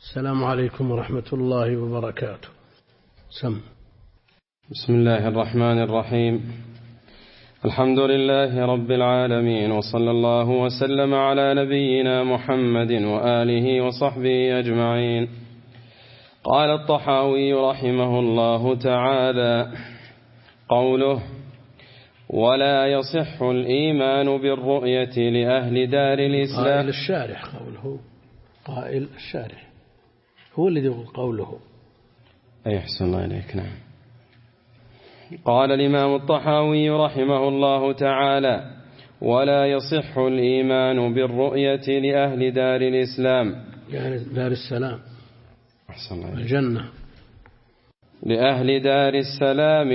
السلام عليكم ورحمة الله وبركاته. بسم الله الرحمن الرحيم. الحمد لله رب العالمين، وصلى الله وسلم على نبينا محمد وآله وصحبه أجمعين. قال الطحاوي رحمه الله تعالى: قوله: ولا يصح الإيمان بالرؤية لأهل دار الإسلام. قائل الشارح قوله، قائل الشارح هو الذي يقول قوله. أي أحسن الله إليك. نعم. قال الإمام الطحاوي رحمه الله تعالى: ولا يصح الإيمان بالرؤية لأهل دار الإسلام، يعني دار السلام، أحسن الله إليك، الجنة، لأهل دار السلام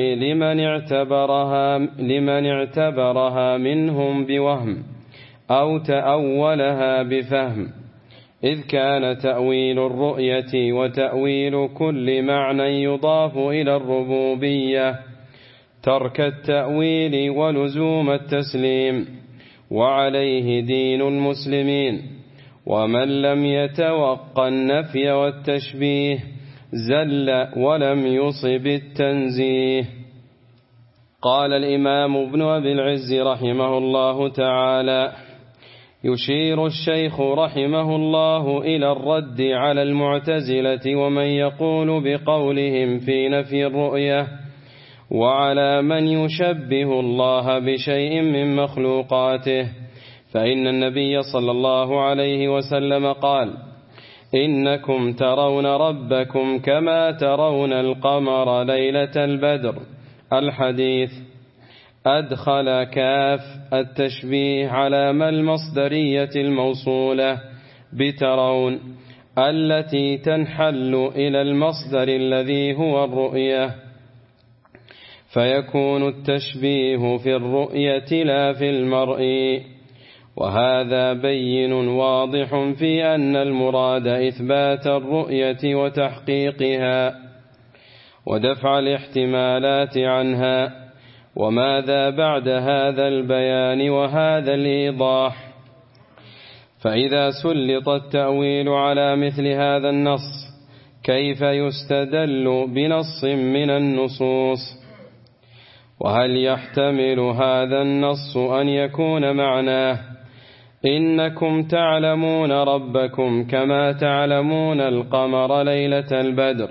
لمن اعتبرها منهم بوهم أو تأولها بفهم، إذ كان تأويل الرؤية وتأويل كل معنى يضاف إلى الربوبية ترك التأويل ولزوم التسليم، وعليه دين المسلمين. ومن لم يتوقع النفي والتشبيه زل ولم يصب التنزيه. قال الإمام ابن أبي العز رحمه الله تعالى: يشير الشيخ رحمه الله إلى الرد على المعتزلة ومن يقول بقولهم في نفي الرؤية، وعلى من يشبه الله بشيء من مخلوقاته، فإن النبي صلى الله عليه وسلم قال: إنكم ترون ربكم كما ترون القمر ليلة البدر. الحديث أدخل كاف التشبيه على ما المصدرية الموصولة بترون التي تنحل إلى المصدر الذي هو الرؤية، فيكون التشبيه في الرؤية لا في المرء. وهذا بين واضح في أن المراد إثبات الرؤية وتحقيقها ودفع الاحتمالات عنها. وماذا بعد هذا البيان وهذا الإيضاح؟ فإذا سلط التأويل على مثل هذا النص كيف يستدل بنص من النصوص؟ وهل يحتمل هذا النص أن يكون معناه إنكم تعلمون ربكم كما تعلمون القمر ليلة البدر،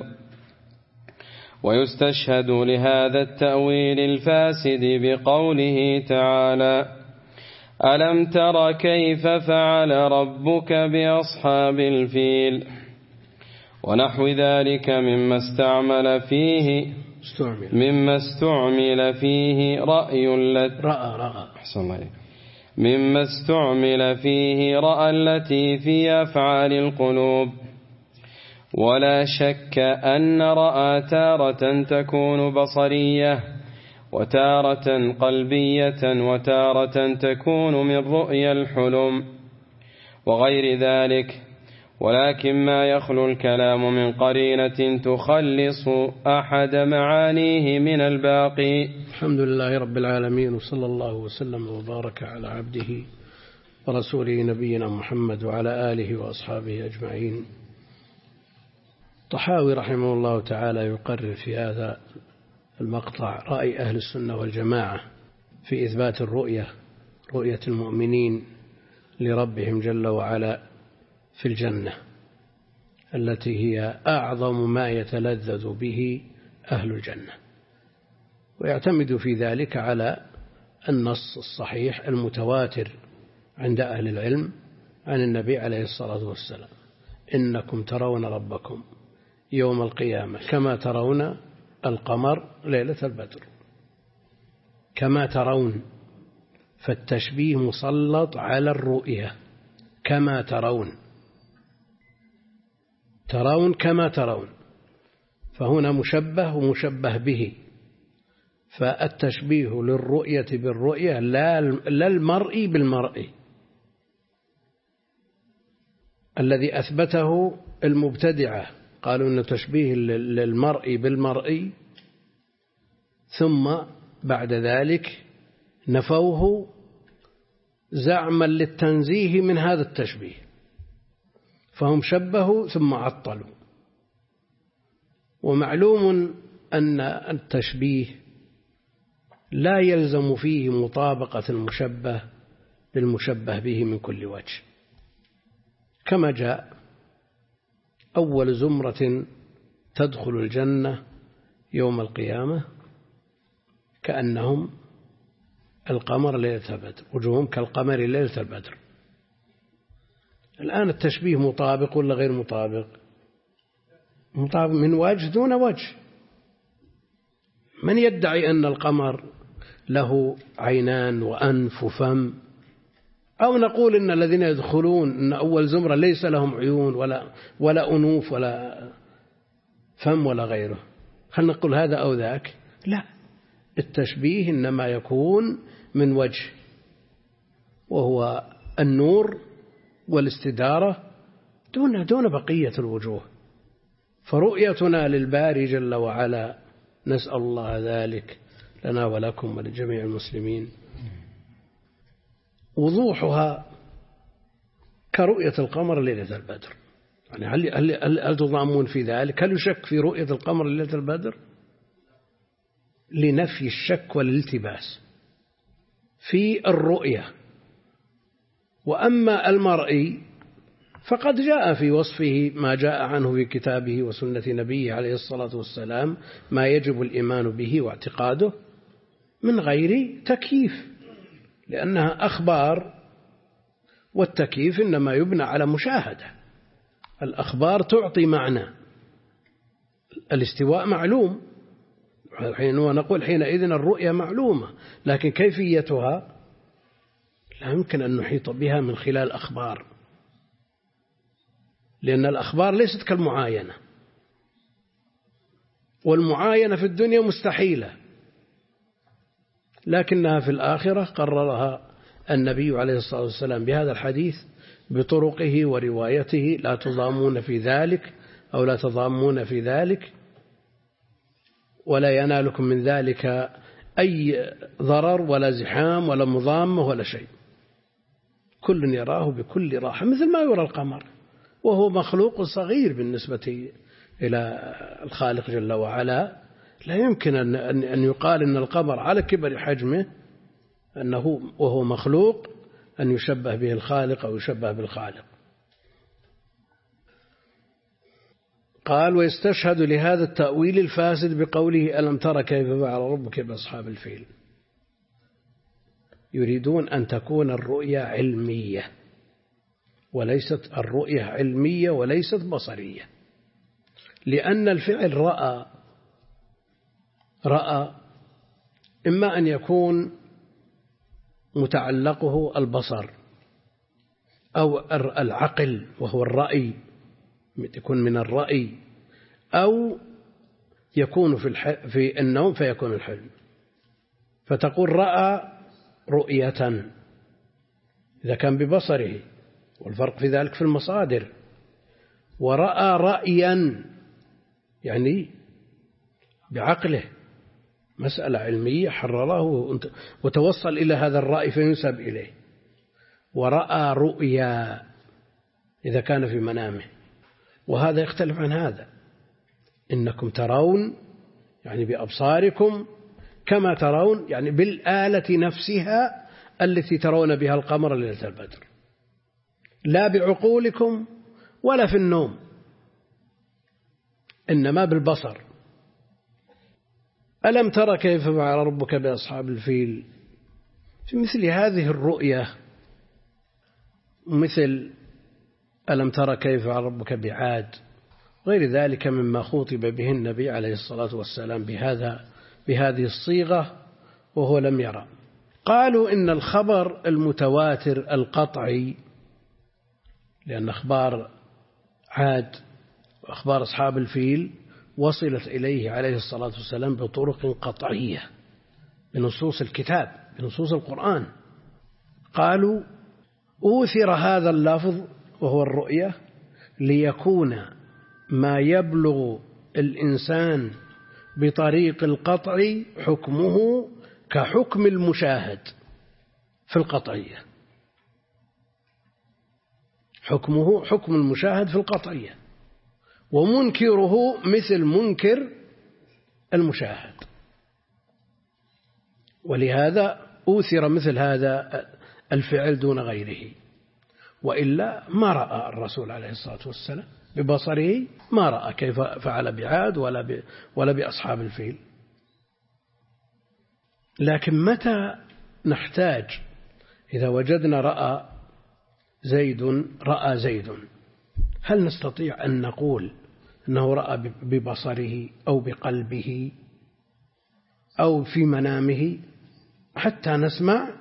ويستشهد لهذا التأويل الفاسد بقوله تعالى: ألم تر كيف فعل ربك بأصحاب الفيل، ونحو ذلك مما استعمل فيه رأى التي في أفعال القلوب. ولا شك أن رأى تارة تكون بصرية وتارة قلبية وتارة تكون من رؤيا الحلم وغير ذلك، ولكن ما يخلو الكلام من قرينة تخلص أحد معانيه من الباقي. الحمد لله رب العالمين، وصلى الله وسلم وبارك على عبده ورسوله نبينا محمد وعلى آله وأصحابه أجمعين. الطحاوي رحمه الله تعالى يقرر في هذا المقطع رأي أهل السنة والجماعة في إثبات الرؤية، رؤية المؤمنين لربهم جل وعلا في الجنة التي هي أعظم ما يتلذذ به أهل الجنة، ويعتمد في ذلك على النص الصحيح المتواتر عند أهل العلم عن النبي عليه الصلاة والسلام: إنكم ترون ربكم يوم القيامة كما ترون القمر ليلة البدر. كما ترون، فالتشبيه مسلط على الرؤية. كما ترون، ترون كما ترون، فهنا مشبه ومشبه به، فالتشبيه للرؤية بالرؤية لا المرء بالمرء الذي أثبته المبتدعة، قالوا أنه تشبيه للمرء بالمرء، ثم بعد ذلك نفوه زعما للتنزيه من هذا التشبيه، فهم شبهوا ثم عطلوا. ومعلوم أن التشبيه لا يلزم فيه مطابقة المشبه للمشبه به من كل وجه، كما جاء أول زمرة تدخل الجنة يوم القيامة كأنهم القمر ليلة البدر، وجوههم كالقمر ليلة البدر. الآن التشبيه مطابق ولا غير مطابق؟ مطابق من وجه دون وجه. من يدعي أن القمر له عينان وأنف وفم، أو نقول إن الذين يدخلون إن أول زمرة ليس لهم عيون ولا أنوف ولا فم ولا غيره، هل نقول هذا أو ذاك؟ لا، التشبيه إنما يكون من وجه، وهو النور والاستدارة دون بقية الوجوه. فرؤيتنا للباري جل وعلا نسأل الله ذلك لنا ولكم ولجميع المسلمين، وضوحها كرؤية القمر ليلة البدر. يعني هل تضامون في ذلك؟ هل يشك في رؤية القمر ليلة البدر؟ لنفي الشك والالتباس في الرؤية. وأما المرئي فقد جاء في وصفه ما جاء عنه في كتابه وسنة نبيه عليه الصلاة والسلام ما يجب الإيمان به واعتقاده من غير تكييف، لأنها أخبار، والتكييف إنما يبنى على مشاهدة. الأخبار تعطي معنى. الاستواء معلوم، ونقول حينئذ الرؤية معلومة، لكن كيفيتها لا يمكن أن نحيط بها من خلال أخبار، لأن الأخبار ليست كالمعاينة، والمعاينة في الدنيا مستحيلة، لكنها في الآخرة قررها النبي عليه الصلاة والسلام بهذا الحديث بطرقه وروايته: لا تضامون في ذلك أو لا تضامون في ذلك، ولا ينالكم من ذلك أي ضرر ولا زحام ولا مضامة ولا شيء، كل يراه بكل راحة مثل ما يرى القمر، وهو مخلوق صغير بالنسبة إلى الخالق جل وعلا. لا يمكن أن يقال أن القمر على كبر حجمه أنه وهو مخلوق أن يشبه به الخالق أو يشبه بالخالق. قال: ويستشهد لهذا التأويل الفاسد بقوله: ألم تر كيف فعل ربك بأصحاب الفيل. يريدون أن تكون الرؤيا علمية، وليست الرؤية علمية وليست بصرية، لأن الفعل رأى إما أن يكون متعلقه البصر أو العقل وهو الرأي، يكون من الرأي، أو يكون في النوم فيكون الحلم. فتقول رأى رؤية إذا كان ببصره، والفرق في ذلك في المصادر. ورأى رأيا يعني بعقله، مسألة علمية حرره وتوصل إلى هذا الرأي فينسب إليه. ورأى رؤيا إذا كان في منامه، وهذا يختلف عن هذا. إنكم ترون يعني بأبصاركم كما ترون يعني بالآلة نفسها التي ترون بها القمر ليلة البدر، لا بعقولكم ولا في النوم، إنما بالبصر. ألم تر كيف فعل ربك بأصحاب الفيل. في مثل هذه الرؤية، مثل ألم تر كيف فعل ربك بعاد، غير ذلك مما خوطب به النبي عليه الصلاة والسلام بهذه الصيغة وهو لم يرى. قالوا إن الخبر المتواتر القطعي، لأن أخبار عاد وأخبار أصحاب الفيل وصلت إليه عليه الصلاة والسلام بطرق قطعية بنصوص الكتاب بنصوص القرآن. قالوا أوثر هذا اللفظ وهو الرؤية ليكون ما يبلغ الإنسان بطريق القطع حكمه كحكم المشاهد في القطعية. حكمه حكم المشاهد في القطعية، ومنكره مثل منكر المشاهد. ولهذا أوثر مثل هذا الفعل دون غيره، وإلا ما رأى الرسول عليه الصلاة والسلام ببصره، ما رأى كيف فعل بعاد ولا بأصحاب الفيل. لكن متى نحتاج؟ إذا وجدنا رأى زيد، هل نستطيع أن نقول أنه رأى ببصره أو بقلبه أو في منامه حتى نسمع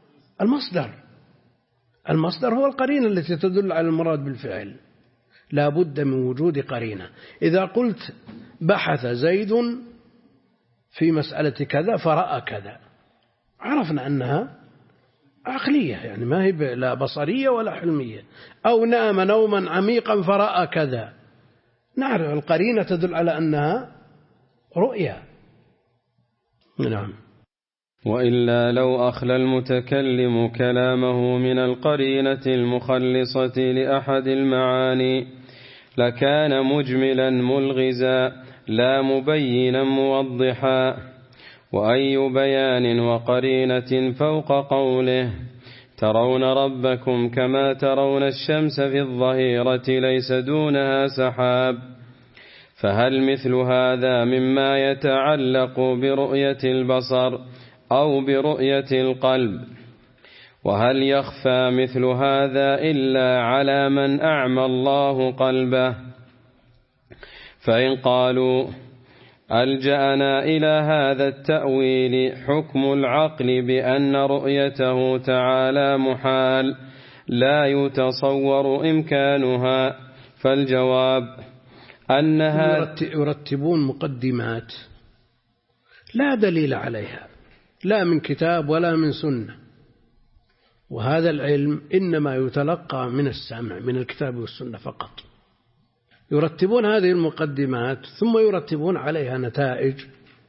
المصدر هو القرينة التي تدل على المراد بالفعل، لا بد من وجود قرينة. إذا قلت بحث زيد في مسألة كذا فرأى كذا، عرفنا أنها عقلية، يعني ما هي لا بصرية ولا حلمية. أو نام نوما عميقا فرأى كذا، نعرف القرينة تدل على أنها رؤيا. نعم. وإلا لو أخلى المتكلم كلامه من القرينة المخلصة لأحد المعاني لكان مجملا ملغزا لا مبينا موضحا. وأي بيان وقرينة فوق قوله ترون ربكم كما ترون الشمس في الظهيرة ليس دونها سحاب. فهل مثل هذا مما يتعلق برؤية البصر أو برؤية القلب؟ وهل يخفى مثل هذا إلا على من أعمى الله قلبه؟ فإن قالوا ألجأنا إلى هذا التأويل حكم العقل بأن رؤيته تعالى محال لا يتصور إمكانها، فالجواب أنها يرتبون مقدمات لا دليل عليها لا من كتاب ولا من سنة، وهذا العلم إنما يتلقى من السمع من الكتاب والسنة فقط. يرتبون هذه المقدمات ثم يرتبون عليها نتائج.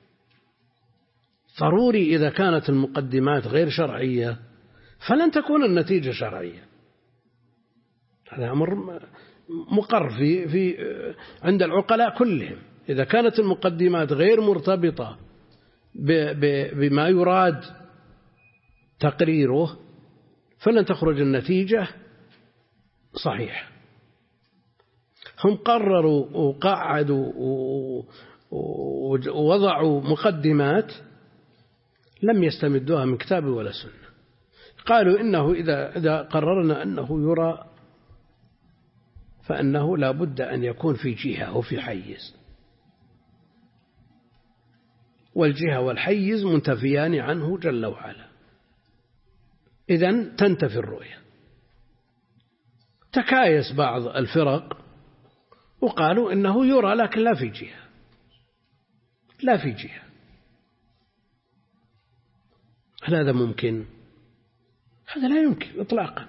ضروري إذا كانت المقدمات غير شرعية فلن تكون النتيجة شرعية. هذا أمر مقر في عند العقلاء كلهم. إذا كانت المقدمات غير مرتبطة بما يراد تقريره فلن تخرج النتيجة صحيح. هم قرروا وقعدوا ووضعوا مقدمات لم يستمدوها من كتاب ولا سنة. قالوا إنه إذا قررنا أنه يرى فإنه لا بد أن يكون في جهة وفي حيز، والجهة والحيز منتفيان عنه جل وعلا، إذن تنتفي الرؤية. تكايس بعض الفرق وقالوا إنه يرى لكن لا في جهة. هل هذا ممكن؟ هذا لا يمكن إطلاقا.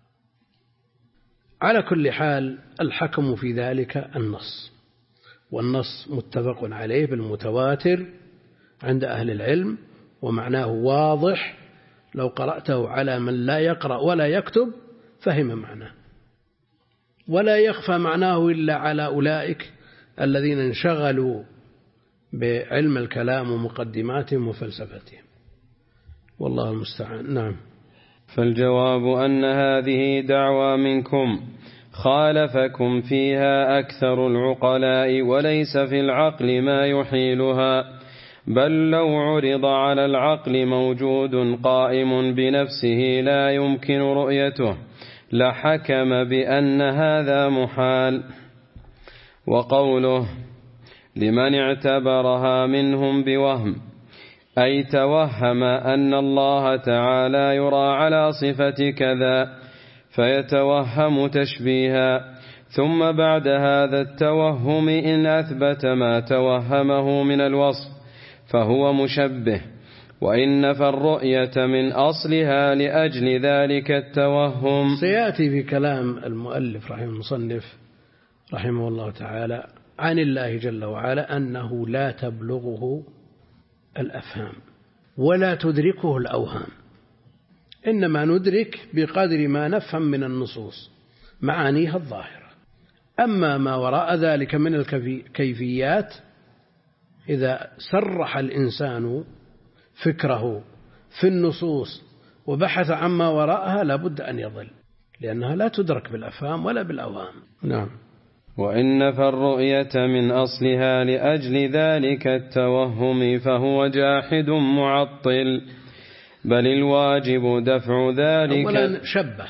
على كل حال الحكم في ذلك النص، والنص متفق عليه بالمتواتر عند أهل العلم، ومعناه واضح لو قرأته على من لا يقرأ ولا يكتب فهم معناه، ولا يخفى معناه إلا على أولئك الذين انشغلوا بعلم الكلام ومقدماتهم وفلسفتهم، والله المستعان. نعم. فالجواب أن هذه دعوى منكم خالفكم فيها أكثر العقلاء، وليس في العقل ما يحيلها، بل لو عرض على العقل موجود قائم بنفسه لا يمكن رؤيته لحكم بأن هذا محال. وقوله لمن اعتبرها منهم بوهم، أي توهم أن الله تعالى يرى على صفة كذا فيتوهم تشبيها، ثم بعد هذا التوهم إن أثبت ما توهمه من الوصف فهو مشبه، وإن نفى الرؤية من أصلها لأجل ذلك التوهم. سيأتي في كلام المؤلف المصنف رحمه الله تعالى عن الله جل وعلا أنه لا تبلغه الأفهام ولا تدركه الأوهام، إنما ندرك بقدر ما نفهم من النصوص، معانيها الظاهرة. أما ما وراء ذلك من الكيفيات إذا سرح الإنسان فكره في النصوص وبحث عما وراءها لابد أن يضل، لأنها لا تدرك بالأفهام ولا بالأوهام. نعم. وإن نفى الرؤية من أصلها لأجل ذلك التوهم فهو جاحد معطل، بل الواجب دفع ذلك. أولا شبه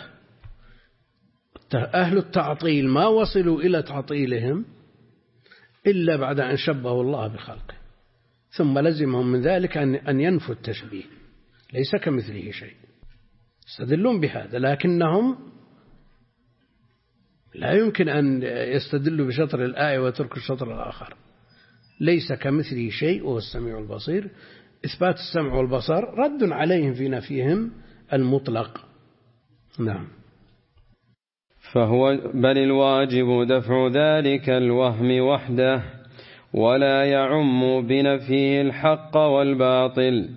أهل التعطيل ما وصلوا إلى تعطيلهم إلا بعد أن شبهوا الله بخلقه، ثم لزمهم من ذلك أن ينفوا التشبيه، ليس كمثله شيء، يستدلون بهذا، لكنهم لا يمكن أن يستدلوا بشطر الآية وترك الشطر الآخر. ليس كمثله شيء وهو السميع البصير. إثبات السمع والبصر رد عليهم في نفيهم المطلق. نعم. بل الواجب دفع ذلك الوهم وحده، ولا يعم بنفيه الحق والباطل،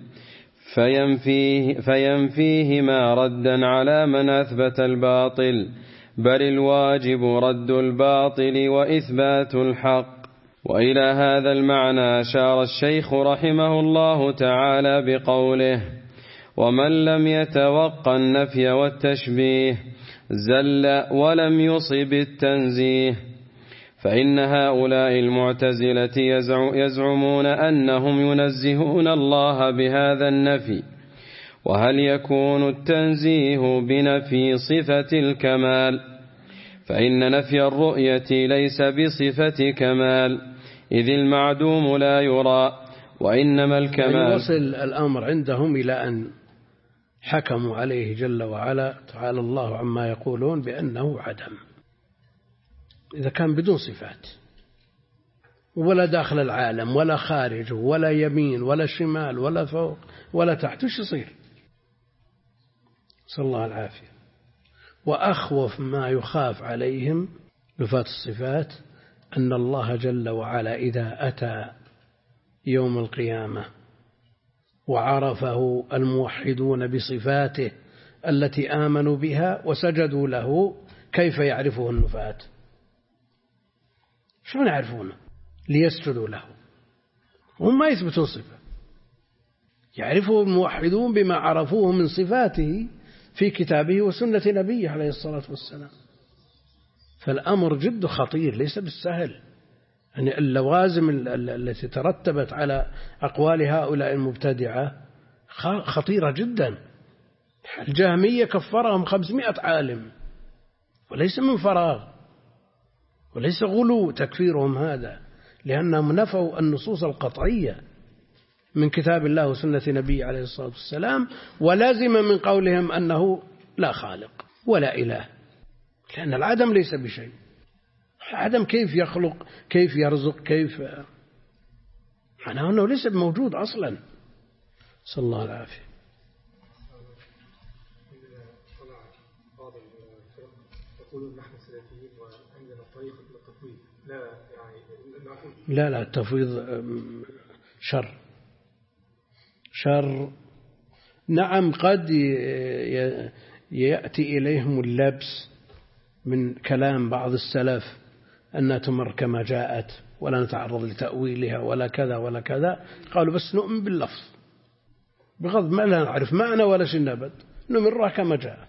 فينفيهما ردا على من أثبت الباطل، بل الواجب رد الباطل وإثبات الحق. وإلى هذا المعنى أشار الشيخ رحمه الله تعالى بقوله: ومن لم يتوقع النفي والتشبيه زل ولم يصب التنزيه. فإن هؤلاء المعتزلة يزعمون أنهم ينزهون الله بهذا النفي، وهل يكون التنزيه بنفي صفة الكمال؟ فإن نفي الرؤية ليس بصفة كمال، إذ المعدوم لا يرى، وإنما الكمال. وصل الأمر عندهم إلى أن حكموا عليه جل وعلا تعالى الله عما يقولون بأنه عدم، إذا كان بدون صفات ولا داخل العالم ولا خارجه ولا يمين ولا شمال ولا فوق ولا تحت، وش يصير؟ صلى الله العافية. وأخوف ما يخاف عليهم نفاة الصفات أن الله جل وعلا إذا أتى يوم القيامة وعرفه الموحدون بصفاته التي آمنوا بها وسجدوا له، كيف يعرفه النفاة؟ شلون يعرفونه؟ ليسجدوا له هم ما يثبتون صفة، يعرفه الموحدون بما عرفوه من صفاته في كتابه وسنة نبيه عليه الصلاة والسلام. فالأمر جد خطير، ليس بالسهل. يعني اللوازم التي ترتبت على أقوال هؤلاء المبتدعة خطيرة جدا. الجهمية كفرهم 500 عالم، وليس من فراغ، وليس غلو تكفيرهم هذا، لأنهم نفوا النصوص القطعية من كتاب الله وسنة نبيه عليه الصلاة والسلام، ولازم من قولهم أنه لا خالق ولا إله، لأن العدم ليس بشيء. العدم كيف يخلق، كيف يرزق، كيف، معناه أنه ليس موجود أصلا. صلى الله العافية. يقولون نحن سلفيين وعندنا طريقة للتفويض، لا التفويض شر. نعم، قد يأتي إليهم اللبس من كلام بعض السلف أنها تمر كما جاءت ولا نتعرض لتأويلها ولا كذا ولا كذا، قالوا بس نؤمن باللفظ بغض ما لا نعرف معنى ولا شيء نبت، نمرها كما جاءت.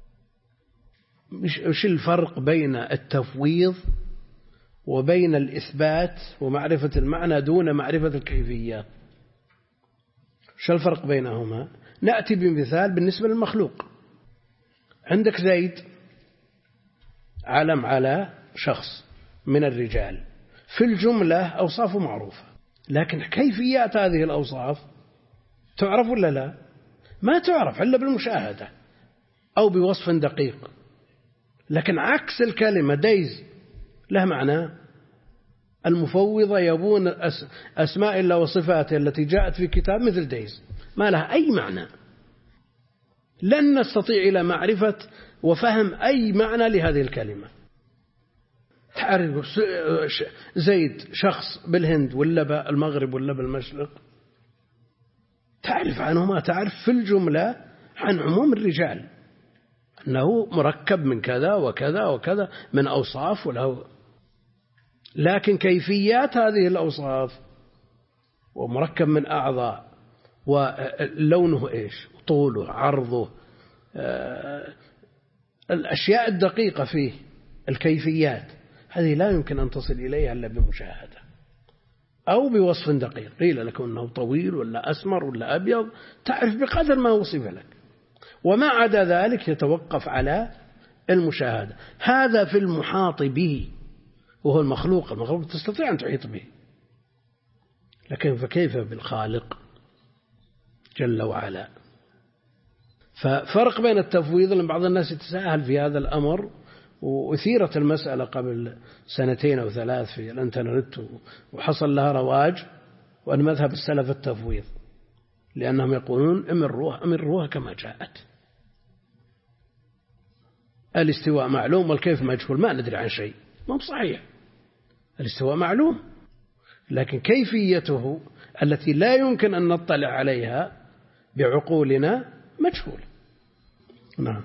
وش الفرق بين التفويض وبين الإثبات ومعرفة المعنى دون معرفة الكيفية؟ شو الفرق بينهما؟ نأتي بمثال بالنسبة للمخلوق. عندك زيد علم على شخص من الرجال، في الجملة أوصافه معروفة، لكن كيفيات هذه الأوصاف تعرف ولا لا؟ ما تعرف إلا بالمشاهدة أو بوصف دقيق. لكن عكس الكلمة ديز له معنى. المفوضة يبون أسماء الله وصفاته التي جاءت في كتاب مثل ديز، ما لها أي معنى، لن نستطيع إلى معرفة وفهم أي معنى لهذه الكلمة. تعرف زيد شخص بالهند ولا بالمغرب ولا بالمشرق، تعرف عنه ما تعرف في الجملة عن عموم الرجال أنه مركب من كذا وكذا وكذا من أوصاف وله، لكن كيفيات هذه الأوصاف ومركب من أعضاء ولونه إيش، طوله، عرضه، الأشياء الدقيقة فيه، الكيفيات هذه لا يمكن أن تصل إليها إلا بمشاهدة أو بوصف دقيق. قيل لك أنه طويل ولا أسمر ولا أبيض، تعرف بقدر ما وصف لك، وما عدا ذلك يتوقف على المشاهدة. هذا في المحاط به، وهو المخلوق تستطيع أن تحيط به، لكن فكيف بالخالق جل وعلا؟ ففرق بين التفويض، لأن بعض الناس يتساهل في هذا الأمر، وأثيرت المسألة قبل 2 أو 3 في الانترنت وحصل لها رواج، وأن مذهب السلف التفويض، لأنهم يقولون أمروها كما جاءت. الاستواء معلوم والكيف مجهول، ما ندري عن شيء، ما هو صحيح. الاستواء معلوم، لكن كيفيته التي لا يمكن أن نطلع عليها بعقولنا مجهول. نعم.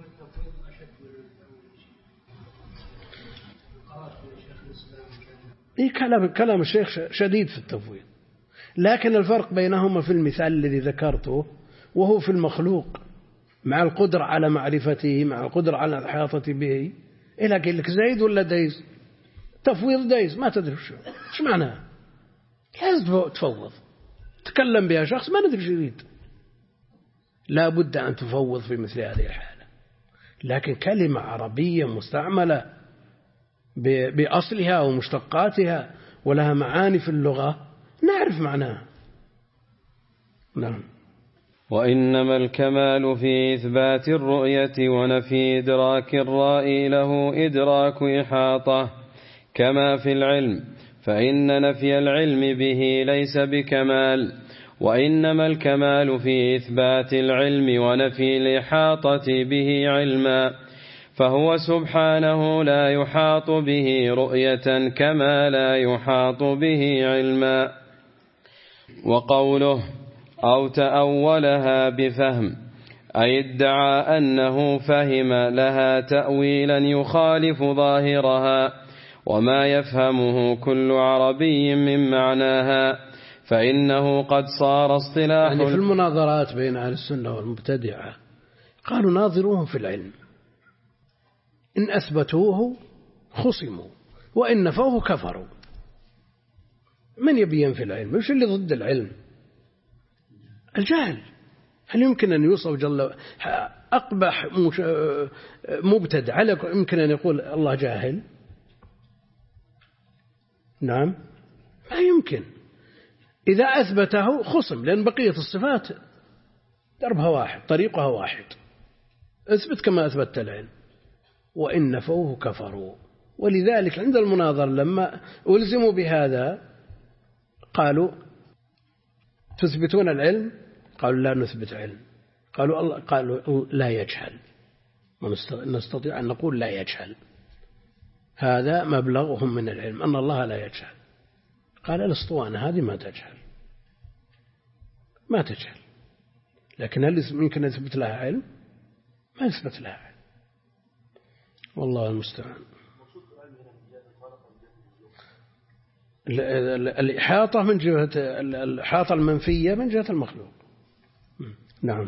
كلام الشيخ شديد في التفويض، لكن الفرق بينهما في المثال الذي ذكرته، وهو في المخلوق مع القدرة على معرفته، مع القدرة على الإحاطة به. إلا قال لك زيد ولا دايز، تفويض دايز ما تدري ايش معناها، لازم تفوض. تكلم بها شخص ما ندري ايش يريد، لا بد أن تفوض في مثل هذه الحالة. لكن كلمة عربية مستعملة بأصلها ومشتقاتها ولها معاني في اللغة نعرف معناها. نعم. وإنما الكمال في إثبات الرؤية ونفي إدراك الرائي له إدراك إحاطة، كما في العلم، فإن نفي العلم به ليس بكمال، وإنما الكمال في إثبات العلم ونفي الإحاطة به علما، فهو سبحانه لا يحاط به رؤية كما لا يحاط به علما. وقوله أو تأولها بفهم، أي ادعى أنه فهم لها تأويلا يخالف ظاهرها وما يفهمه كل عربي من معناها، فإنه قد صار اصطلاح يعني في المناظرات بين أهل السنة والمبتدعة قالوا ناظروهم في العلم، إن أثبتوه خصموا وإن نفوه كفروا. من يبين في العلم؟ وش اللي ضد العلم؟ الجهل. هل يمكن أن يوصف جل أقبح مبتدع يمكن أن يقول الله جاهل؟ نعم ما يمكن. إذا أثبته خصم، لأن بقية الصفات دربها واحد، طريقها واحد، اثبت كما أثبت العلم. وإن نفوه كفروا. ولذلك عند المناظر لما ألزموا بهذا قالوا تثبتون العلم؟ قالوا لا نثبت علم. قالوا لا يجهل، نستطيع أن نقول لا يجهل، هذا مبلغهم من العلم أن الله لا يجهل. قال الاسطوانة هذه ما تجهل، ما تجهل، لكن هل يمكن أن يثبت لها علم؟ ما يثبت لها علم، والله المستعان. الإحاطة من جهة الإحاطة المنفية من جهة المخلوق. نعم.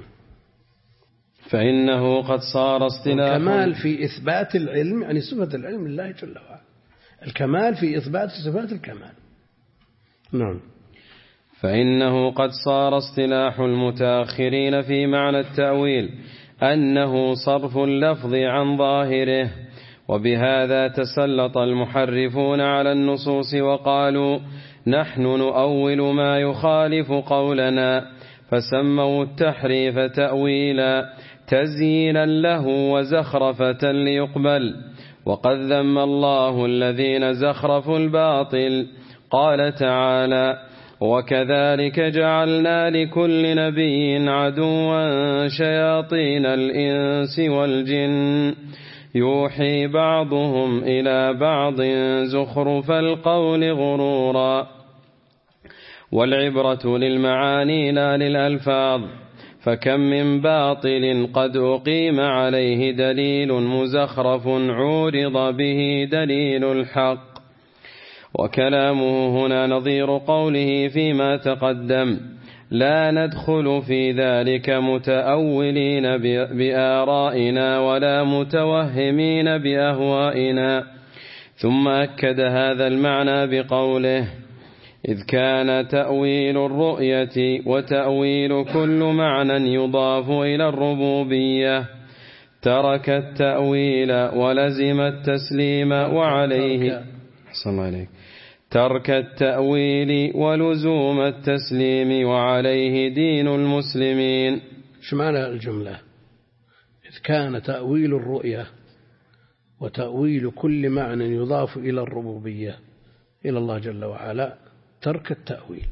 فإنه قد صار اصطلاح الكمال في إثبات العلم، يعني صفة العلم لله جل وعلا، الكمال في إثبات صفات الكمال. نعم. فإنه قد صار اصطلاح المتأخرين في معنى التأويل أنه صرف اللفظ عن ظاهره، وبهذا تسلط المحرفون على النصوص وقالوا نحن نؤول ما يخالف قولنا، فسموا التحريف تأويلا تزيينا له وزخرفة ليقبل. وقد ذم الله الذين زخرفوا الباطل، قال تعالى وكذلك جعلنا لكل نبي عدوا شياطين الإنس والجن يوحي بعضهم إلى بعض زخرف القول غرورا. والعبرة للمعاني لا للألفاظ، فكم من باطل قد أقيم عليه دليل مزخرف عورض به دليل الحق. وكلامه هنا نظير قوله فيما تقدم: لا ندخل في ذلك متأولين بآرائنا ولا متوهمين بأهوائنا. ثم أكد هذا المعنى بقوله: إذ كان تأويل الرؤية وتأويل كل معنى يضاف إلى الربوبية ترك التأويل ولزم التسليم وعليه ترك التأويل ولزوم التسليم وعليه دين المسلمين. شو معنى الجملة؟ إذ كان تأويل الرؤية وتأويل كل معنى يضاف إلى الربوبية إلى الله جل وعلا ترك التأويل.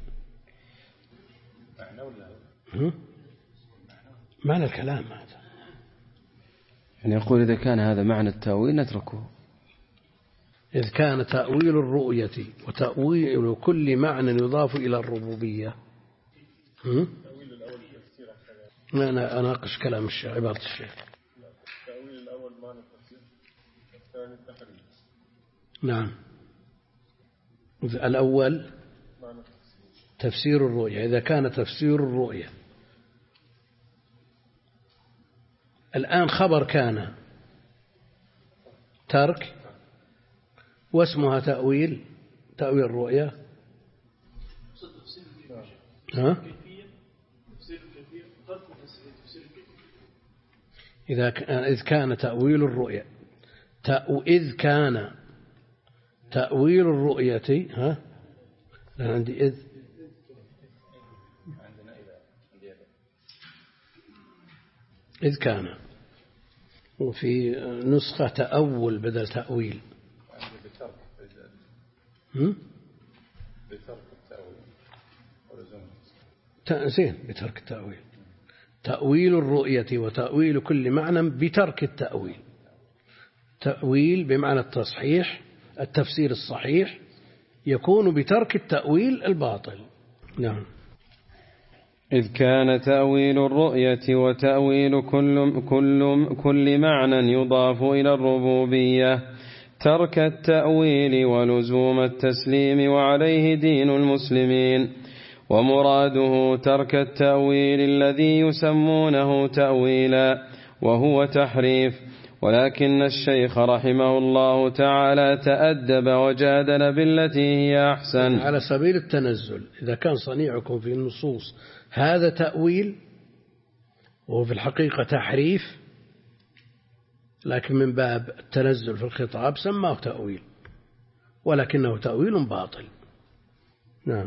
معنى الكلام هذا، يعني يقول إذا كان هذا معنى التأويل نتركه. إذ كان تأويل الرؤية وتأويل كل معنى يضاف إلى الربوبية. أنا أناقش كلام الشيخ، عبارة الشيخ. التأويل الأول معنى التفسير، الثاني التحريف. نعم، الأول تفسير الرؤية. إذا كان تفسير الرؤية الآن خبر كان ترك واسمها تأويل الرؤية. إذ كان تأويل الرؤية إذ كان تأويل الرؤية عندي إذ كان، وفي نسخة تأول بدل تأويل. زين، بترك التأويل. تأويل الرؤية وتأويل كل معنى بترك التأويل. تأويل بمعنى التصحيح، التفسير الصحيح يكون بترك التأويل الباطل. نعم. إذ كان تأويل الرؤية وتأويل كل معنى يضاف إلى الربوبية ترك التأويل ولزوم التسليم وعليه دين المسلمين. ومراده ترك التأويل الذي يسمونه تأويلا وهو تحريف. ولكن الشيخ رحمه الله تعالى تأدب وجادل بالتي هي أحسن. على سبيل التنزل، إذا كان صنيعكم في النصوص هذا تأويل وهو في الحقيقة تحريف، لكن من باب التنزل في الخطاب سماه تأويل، ولكنه تأويل باطل. نعم.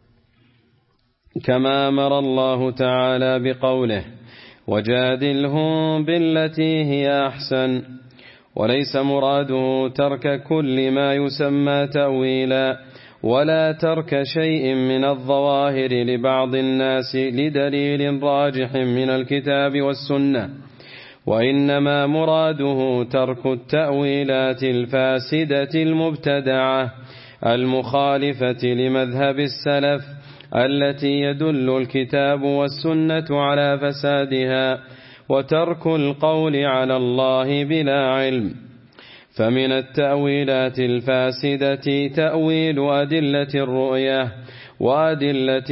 كما أمر الله تعالى بقوله: وجادلهم بالتي هي أحسن. وليس مراده ترك كل ما يسمى تأويلا ولا ترك شيء من الظواهر لبعض الناس لدليل راجح من الكتاب والسنة، وإنما مراده ترك التأويلات الفاسدة المبتدعة المخالفة لمذهب السلف التي يدل الكتاب والسنة على فسادها، وترك القول على الله بلا علم. فمن التأويلات الفاسدة تأويل أدلة الرؤية وأدلة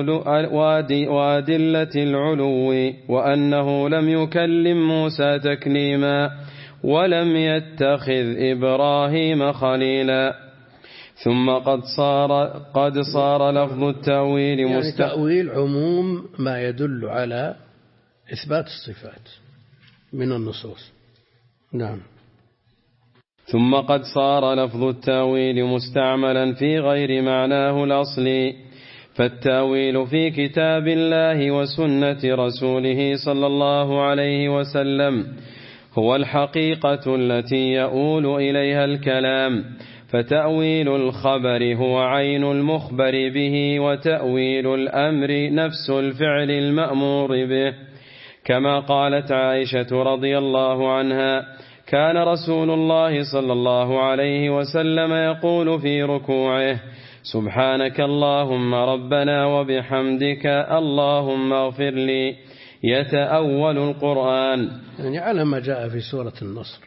العلو، وأنه لم يكلم موسى تكليما ولم يتخذ إبراهيم خليلا. ثم قد صار لفظ التأويل يعني تأويل عموم ما يدل على إثبات الصفات من النصوص. نعم. ثم قد صار لفظ التأويل مستعملا في غير معناه الأصلي، فالتأويل في كتاب الله وسنة رسوله صلى الله عليه وسلم هو الحقيقة التي يؤول إليها الكلام، فتأويل الخبر هو عين المخبر به، وتأويل الأمر نفس الفعل المأمور به. كما قالت عائشة رضي الله عنها: كان رسول الله صلى الله عليه وسلم يقول في ركوعه: سبحانك اللهم ربنا وبحمدك اللهم اغفر لي، يتأول القرآن. يعني على ما جاء في سورة النصر.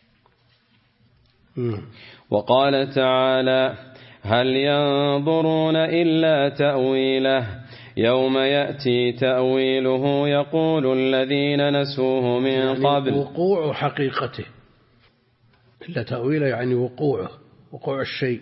وقال تعالى: هل ينظرون إلا تأويله يوم يأتي تأويله يقول الذين نسوه من قبل. يعني وقوع حقيقته، إلا تأويله يعني وقوع الشيء.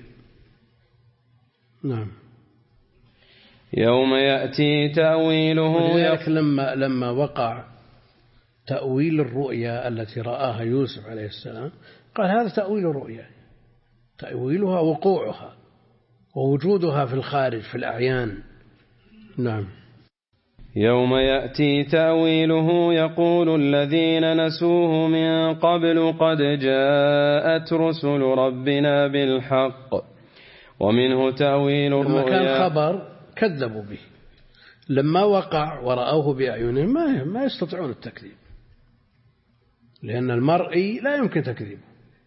نعم. يوم يأتي تأويله. ولذلك لما وقع تأويل الرؤيا التي رآها يوسف عليه السلام قال هذا تأويل الرؤيا، تأويلها وقوعها ووجودها في الخارج في الأعيان. نعم. يوم يأتي تأويله يقول الذين نسوه من قبل قد جاءت رسل ربنا بالحق ومنه تأويل الرؤيا. لما كان خبر كذبوا به، لما وقع ورأوه بأعينهم ما يستطيعون التكذيب، لأن المرئي لا يمكن تكذيبه.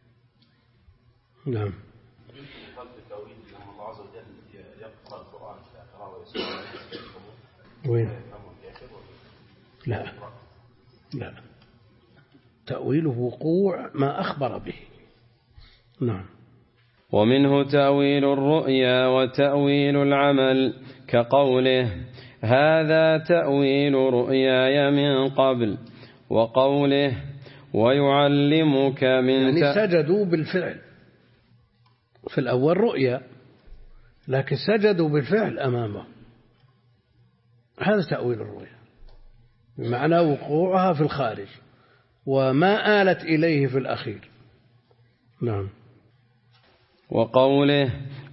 نعم. وين؟ لا تأويله وقوع ما أخبر به. نعم. ومنه تأويل الرؤيا وتأويل العمل كقوله هذا تأويل رؤياي من قبل، وقوله ويعلمك من يعني سجدوا بالفعل في الأول رؤيا، لكن سجدوا بالفعل أمامه، هذا تأويل الرؤيا بمعنى وقوعها في الخارج وما آلت إليه في الأخير. نعم. وقوله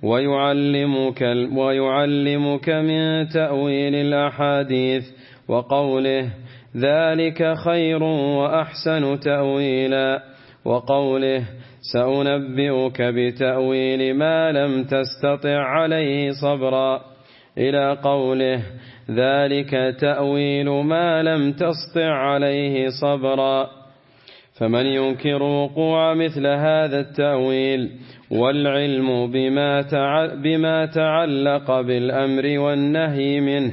ويعلمك من تأويل الأحاديث، وقوله ذلك خير وأحسن تأويلا، وقوله سأنبئك بتأويل ما لم تستطع عليه صبرا، إلى قوله ذلك تأويل ما لم تستطع عليه صبرا. فمن ينكر وقوع مثل هذا التأويل والعلم بما تعلق بالأمر والنهي منه.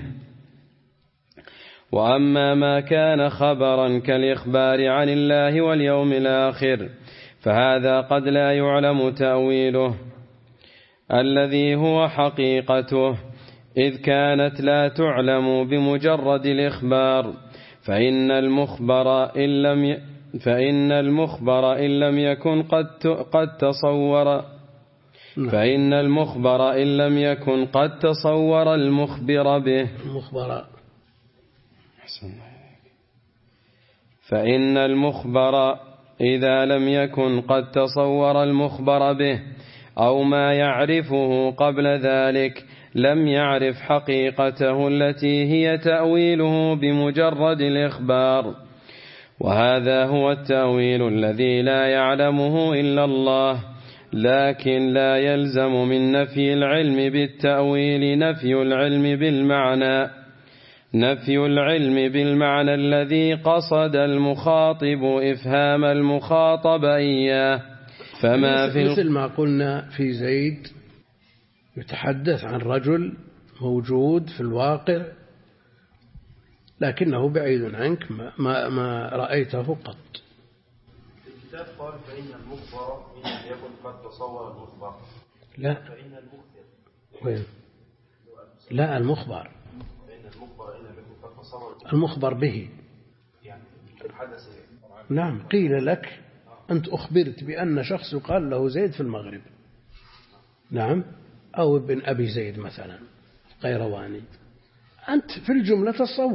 وأما ما كان خبرا كالإخبار عن الله واليوم الآخر فهذا قد لا يعلم تأويله الذي هو حقيقته، إذ كانت لا تعلم بمجرد الإخبار، فإن المخبر إن لم يكن قد تصور المخبر به فإن المخبر إذا لم يكن قد تصور المخبر به أو ما يعرفه قبل ذلك لم يعرف حقيقته التي هي تأويله بمجرد الإخبار. وهذا هو التأويل الذي لا يعلمه إلا الله، لكن لا يلزم من نفي العلم بالتأويل نفي العلم بالمعنى الذي قصد المخاطب إفهام المخاطب إياه. فما في مثل ما قلنا في زيد يتحدث عن رجل موجود في الواقع لكنه بعيد عنك ما رأيته قط. الكتاب قال فإن المخبر إن لم يكن قد تصور المخبر. لا فإن المخبر وين؟ لا المخبر فإن المخبر إن لم يكن قد تصور المخبر به يعني الحدث. نعم. قيل لك أنت أخبرت بأن شخص يقال له زيد في المغرب، نعم، أو ابن أبي زيد مثلا قيرواني، أنت في الجملة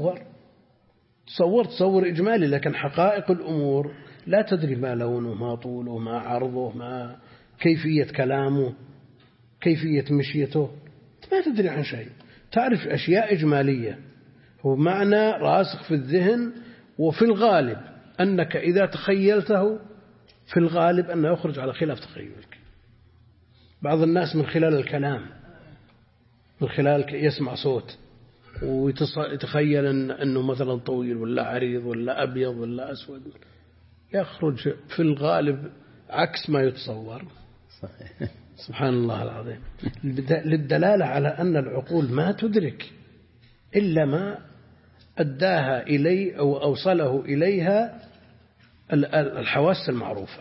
تصور إجمالي، لكن حقائق الأمور لا تدري ما لونه ما طوله ما عرضه ما كيفية كلامه كيفية مشيته، ما تدري عن شيء، تعرف أشياء إجمالية هو معنى راسخ في الذهن، وفي الغالب أنك إذا تخيلته في الغالب أنه يخرج على خلاف تخيلك. بعض الناس من خلال الكلام من خلال يسمع صوت ويتخيل أنه مثلا طويل ولا عريض ولا أبيض ولا أسود، يخرج في الغالب عكس ما يتصور. سبحان الله العظيم. للدلالة على أن العقول ما تدرك إلا ما أداها إليه أو أوصله إليها الحواس المعروفة.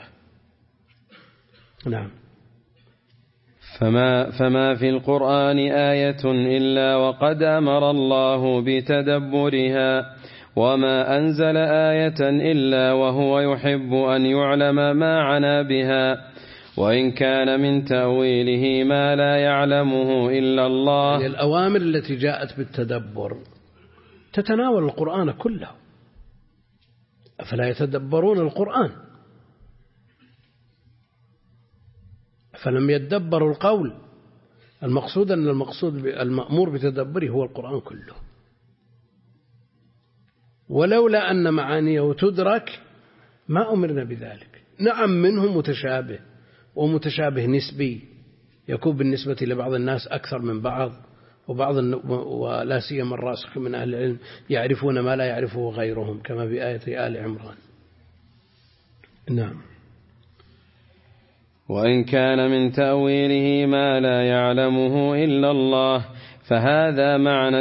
نعم. فما في القرآن آية إلا وقد أمر الله بتدبرها، وما أنزل آية إلا وهو يحب أن يعلم ما عنا بها، وإن كان من تأويله ما لا يعلمه إلا الله. يعني الأوامر التي جاءت بالتدبر تتناول القرآن كله، أفلا يتدبرون القرآن؟ فلم يتدبروا القول. المقصود أن المأمور بتدبره هو القرآن كله، ولولا أن معانيه تدرك ما أمرنا بذلك. نعم منهم متشابه، ومتشابه نسبي يكون بالنسبة لبعض الناس أكثر من بعض، ولا سيما الراسخ من أهل العلم يعرفون ما لا يعرفه غيرهم، كما بآية آل عمران. نعم. وإن كان من تأويله ما لا يعلمه إلا الله، فهذا معنى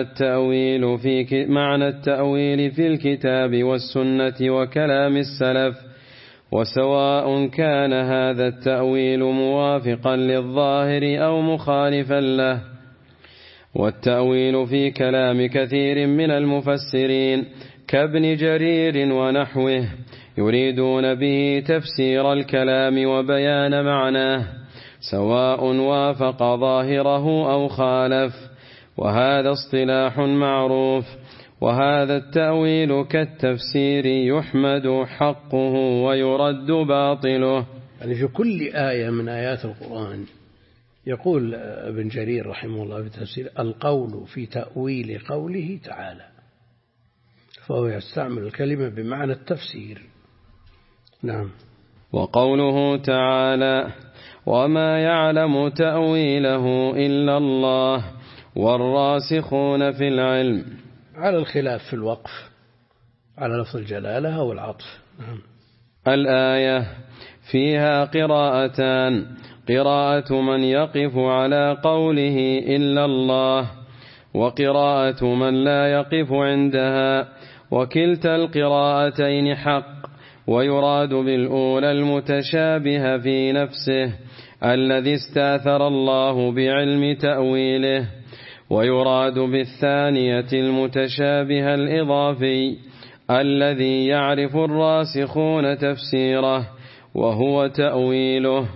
التأويل في الكتاب والسنة وكلام السلف، وسواء كان هذا التأويل موافقا للظاهر أو مخالفا له. والتأويل في كلام كثير من المفسرين كابن جرير ونحوه يريدون به تفسير الكلام وبيان معناه، سواء وافق ظاهره أو خالف، وهذا اصطلاح معروف. وهذا التأويل كالتفسير يحمد حقه ويرد باطله. يعني في كل آية من آيات القرآن يقول ابن جرير رحمه الله في تفسير القول في تأويل قوله تعالى، فهو يستعمل الكلمة بمعنى التفسير. نعم. وقوله تعالى وما يعلم تأويله إلا الله والراسخون في العلم، على الخلاف في الوقف على لفظ الجلالة أو العطف. نعم. الآية فيها قراءتان: قراءة من يقف على قوله إلا الله، وقراءة من لا يقف عندها، وكلتا القراءتين حق. ويراد بالأولى المتشابه في نفسه الذي استاثر الله بعلم تأويله، ويراد بالثانية المتشابه الإضافي الذي يعرف الراسخون تفسيره وهو تأويله.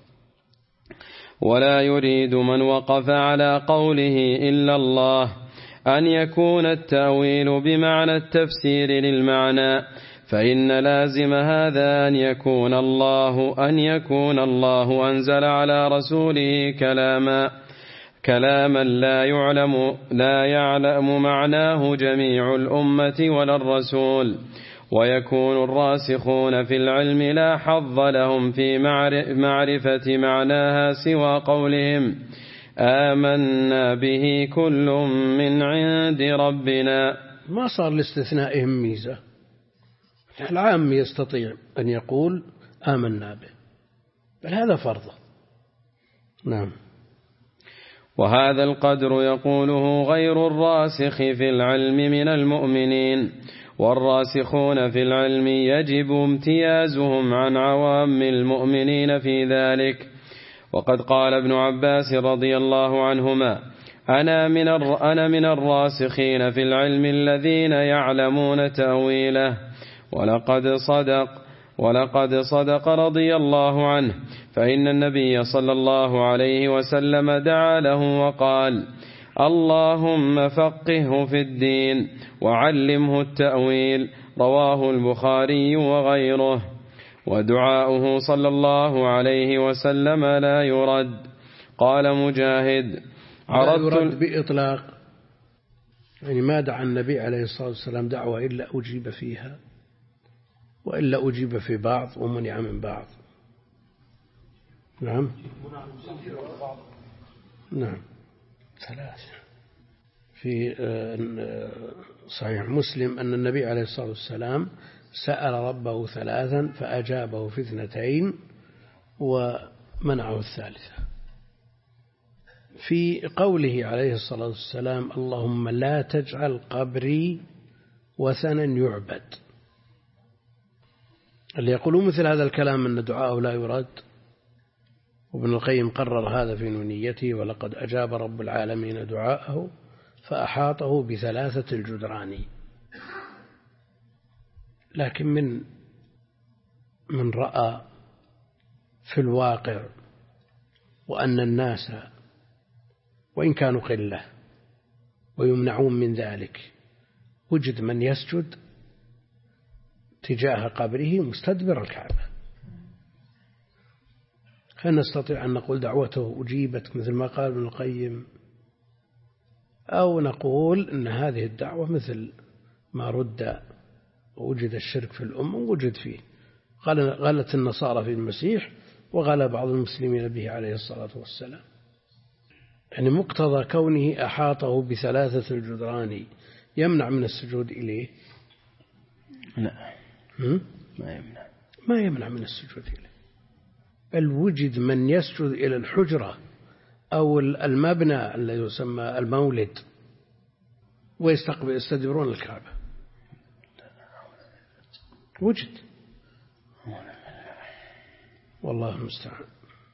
ولا يريد من وقف على قوله إلا الله أن يكون التأويل بمعنى التفسير للمعنى، فإن لازم هذا أن يكون الله أنزل على رسوله كلاما لا يعلم معناه جميع الأمة ولا الرسول، ويكون الراسخون في العلم لا حظ لهم في معرفة معناها سوى قولهم آمنا به كل من عند ربنا. ما صار لاستثنائهم ميزة، العام يستطيع أن يقول آمنا به، بل هذا فرضه. نعم. وهذا القدر يقوله غير الراسخ في العلم من المؤمنين، والراسخون في العلم يجب امتيازهم عن عوام المؤمنين في ذلك. وقد قال ابن عباس رضي الله عنهما أنا من الراسخين في العلم الذين يعلمون تأويله. ولقد صدق رضي الله عنه، فإن النبي صلى الله عليه وسلم دعا له وقال اللهم فقهه في الدين وعلمه التأويل، رواه البخاري وغيره. ودعاؤه صلى الله عليه وسلم لا يرد. قال مجاهد لا يرد بإطلاق، يعني ما دعا النبي عليه الصلاة والسلام دعوة إلا أجيب فيها، وإلا أجيب في بعض ومنع من بعض. نعم. نعم. ثلاثة. في صحيح مسلم أن النبي عليه الصلاة والسلام سأل ربه ثلاثا فأجابه في 2 ومنعه الثالثة. في قوله عليه الصلاة والسلام اللهم لا تجعل قبري وثنا يعبد. اللي يقولون مثل هذا الكلام أن دعاءه لا يرد، وابن القيم قرر هذا في نونيته: ولقد أجاب رب العالمين دعاءه فأحاطه بثلاثة الجدران. لكن من رأى في الواقع وأن الناس وإن كانوا قلة ويمنعون من ذلك وجد من يسجد تجاه قبره مستدبر الكعبة، هل نستطيع أن نقول دعوته أجيبت مثل ما قال ابن القيم، أو نقول أن هذه الدعوة مثل ما رد ووجد الشرك في الأمة ووجد فيه، غلت النصارى في المسيح وغلى بعض المسلمين به عليه الصلاة والسلام. يعني مقتضى كونه أحاطه بثلاثة الجدران يمنع من السجود إليه؟ لا، ما يمنع من السجود إليه، بل وجد من يسجد إلى الحجرة أو المبنى الذي يسمى المولد ويستدبرون الكعبة، وجد، والله المستعان.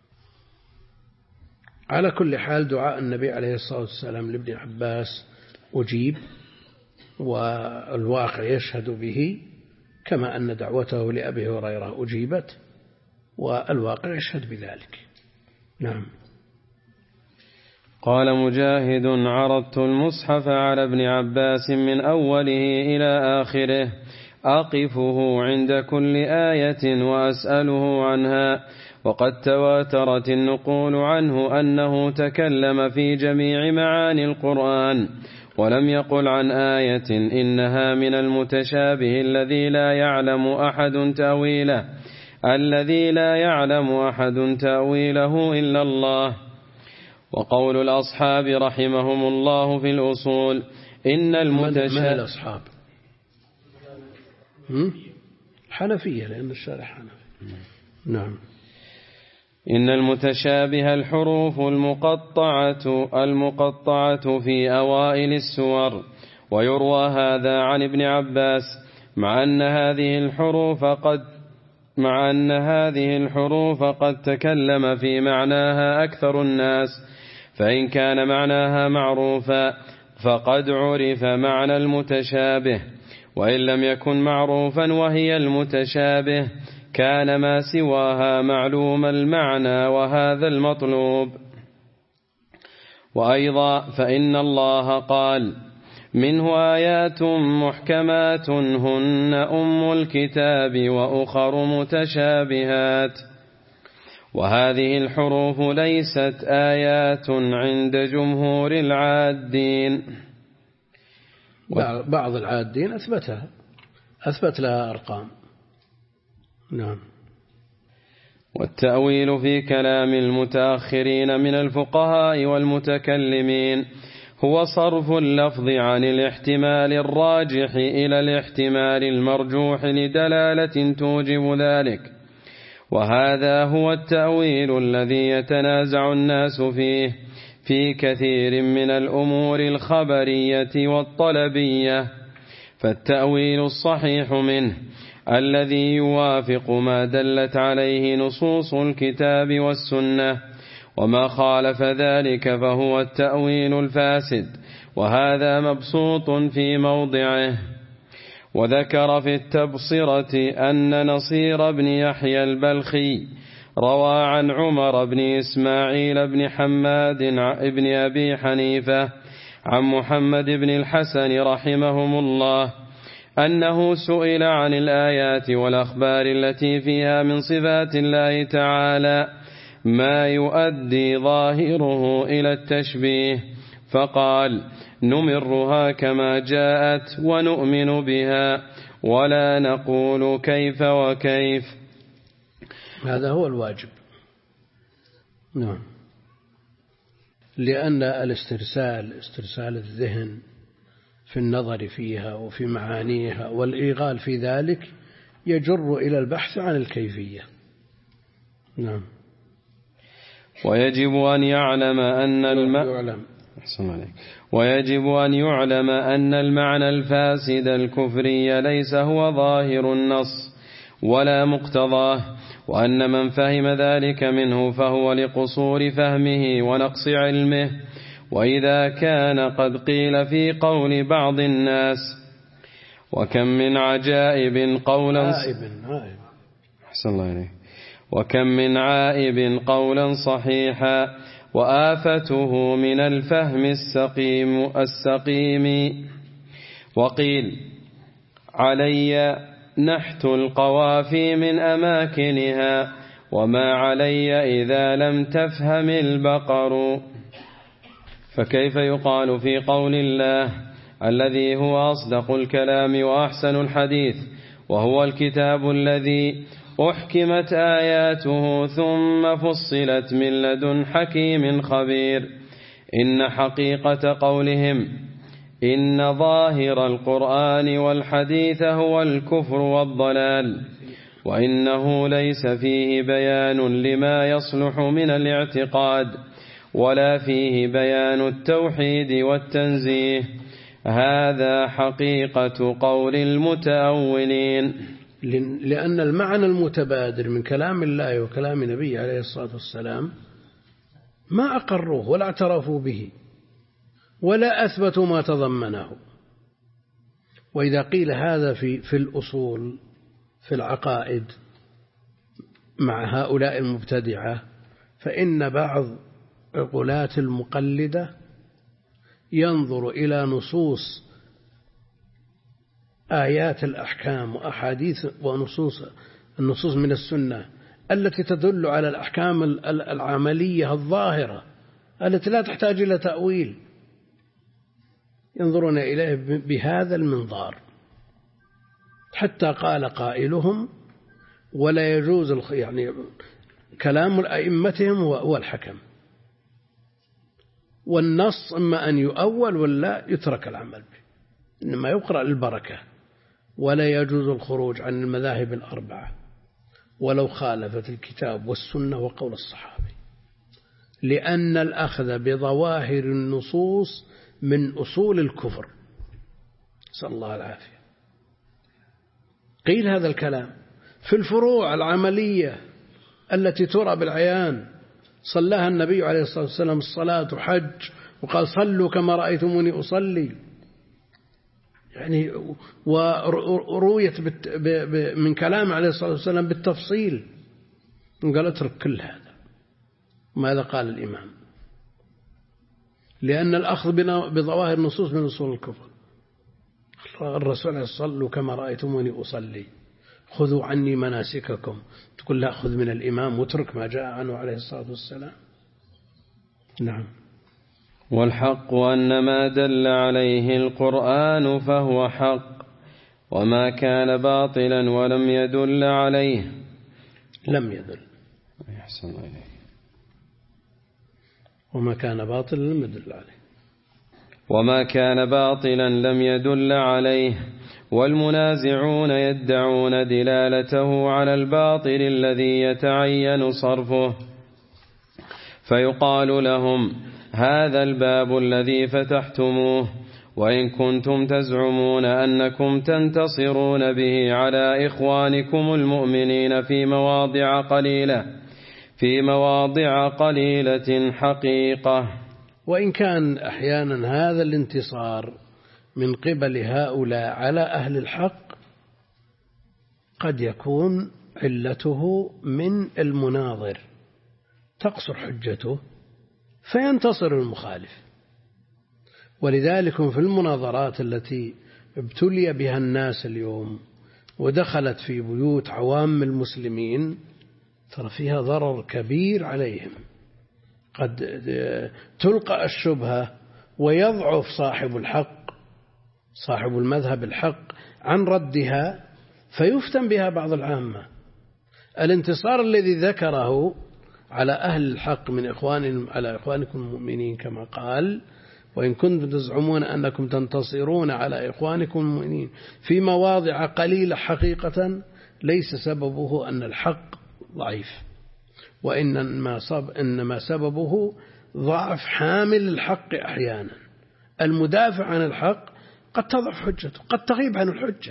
على كل حال دعاء النبي عليه الصلاة والسلام لابن عباس أجيب، والواقع يشهد به، كما أن دعوته لأبي هريرة أجيبت والواقع يشهد بذلك. نعم. قال مجاهد: عرضت المصحف على ابن عباس من أوله إلى آخره أقفه عند كل آية وأسأله عنها، وقد تواترت النقول عنه أنه تكلم في جميع معاني القرآن، ولم يقل عن آية إنها من المتشابه الذي لا يعلم أحد تأويله إلا الله. وقول الأصحاب رحمهم الله في الأصول: إن المتشابه من الأصحاب حنفية، لأن الشارح حنفي. نعم. إن المتشابه الحروف المقطعة في أوائل السور، ويروى هذا عن ابن عباس، مع أن هذه الحروف قد تكلم في معناها أكثر الناس، فإن كان معناها معروفا فقد عرف معنى المتشابه، وإن لم يكن معروفا وهي المتشابه كان ما سواها معلوم المعنى، وهذا المطلوب. وأيضا فإن الله قال: منه آيات محكمات هن أم الكتاب وأخر متشابهات. وهذه الحروف ليست آيات عند جمهور العادين. بعض العادين أثبت لها أرقام. نعم. والتأويل في كلام المتأخرين من الفقهاء والمتكلمين هو صرف اللفظ عن الاحتمال الراجح إلى الاحتمال المرجوح لدلالة توجب ذلك، وهذا هو التأويل الذي يتنازع الناس فيه في كثير من الأمور الخبرية والطلبية. فالتأويل الصحيح منه الذي يوافق ما دلت عليه نصوص الكتاب والسنة، وما خالف ذلك فهو التأويل الفاسد، وهذا مبسوط في موضعه. وذكر في التبصرة أن نصير بن يحيى البلخي روى عن عمر بن إسماعيل بن حماد بن أبي حنيفة عن محمد بن الحسن رحمهم الله أنه سئل عن الآيات والأخبار التي فيها من صفات الله تعالى ما يؤدي ظاهره إلى التشبيه، فقال: نمرها كما جاءت ونؤمن بها ولا نقول كيف وكيف. هذا هو الواجب. نعم. لأن استرسال الذهن في النظر فيها وفي معانيها والإيغال في ذلك يجر إلى البحث عن الكيفية. نعم. ويجب أن يعلم أن ويجب أن يعلم أن المعنى الفاسد الكفري ليس هو ظاهر النص ولا مقتضاه، وأن من فهم ذلك منه فهو لقصور فهمه ونقص علمه. وإذا كان قد قيل في قول بعض الناس وكم من عجائب قولا صحيحا وآفته من الفهم السقيم. وقيل علي نحت القوافي من أماكنها وما علي إذا لم تفهم البقر. فكيف يقال في قول الله الذي هو أصدق الكلام وأحسن الحديث وهو الكتاب الذي أحكمت آياته ثم فصلت من لدن حكيم خبير؟ إن حقيقة قولهم إن ظاهر القرآن والحديث هو الكفر والضلال، وإنه ليس فيه بيان لما يصلح من الاعتقاد ولا فيه بيان التوحيد والتنزيه. هذا حقيقة قول المتأولين، لأن المعنى المتبادر من كلام الله وكلام نبيه عليه الصلاة والسلام ما أقروه ولا اعترفوا به ولا أثبتوا ما تضمنه. وإذا قيل هذا في الأصول في العقائد مع هؤلاء المبتدعة، فإن بعض غلاة المقلدة ينظر إلى نصوص آيات الأحكام وأحاديث النصوص من السنة التي تدل على الأحكام العملية الظاهرة التي لا تحتاج إلى تأويل، ينظرون إليه بهذا المنظار، حتى قال قائلهم ولا يجوز يعني كلام أئمتهم هو الحكم، والنص إما أن يؤول ولا يترك العمل به، إنما يقرأ للبركة، ولا يجوز الخروج عن المذاهب الأربعة ولو خالفت الكتاب والسنة وقول الصحابي، لأن الأخذ بظواهر النصوص من أصول الكفر، نسأل الله العافية. قيل هذا الكلام في الفروع العملية التي ترى بالعيان، صلاها النبي عليه الصلاة والسلام الصلاة حج وقال صلوا كما رأيتموني أصلي، يعني ورويت من كلام عليه الصلاة والسلام بالتفصيل، قال اترك كل هذا. ماذا قال الإمام؟ لأن الأخذ بظواهر النصوص من أصول الكفر. الرسول عليه صلوا كما رأيتموني أصلي، خذوا عني مناسككم، تقول لا خذ من الإمام واترك ما جاء عنه عليه الصلاة والسلام. نعم. والحق أن ما دل عليه القرآن فهو حق، وما كان باطلا ولم يدل عليه لم يدل. أحسن إليك. وما كان باطلا لم يدل عليه. وما كان باطلا لم يدل عليه. والمنازعون يدعون دلالته على الباطل الذي يتعين صرفه، فيقال لهم هذا الباب الذي فتحتموه، وإن كنتم تزعمون أنكم تنتصرون به على إخوانكم المؤمنين في مواضع قليلة حقيقة. وإن كان أحيانا هذا الانتصار من قبل هؤلاء على أهل الحق قد يكون علته من المناظر، تقصر حجته فينتصر المخالف. ولذلك في المناظرات التي ابتلي بها الناس اليوم ودخلت في بيوت عوام المسلمين ترى فيها ضرر كبير عليهم، قد تلقى الشبهة ويضعف صاحب المذهب الحق عن ردها فيفتن بها بعض العامة. الانتصار الذي ذكره على أهل الحق من على إخوانكم المؤمنين كما قال وإن كنتم تزعمون أنكم تنتصرون على إخوانكم المؤمنين في مواضع قليلة حقيقة، ليس سببه أن الحق ضعيف، وإنما سببه ضعف حامل الحق أحيانا. المدافع عن الحق قد تضعف حجته، قد تغيب عن الحجة.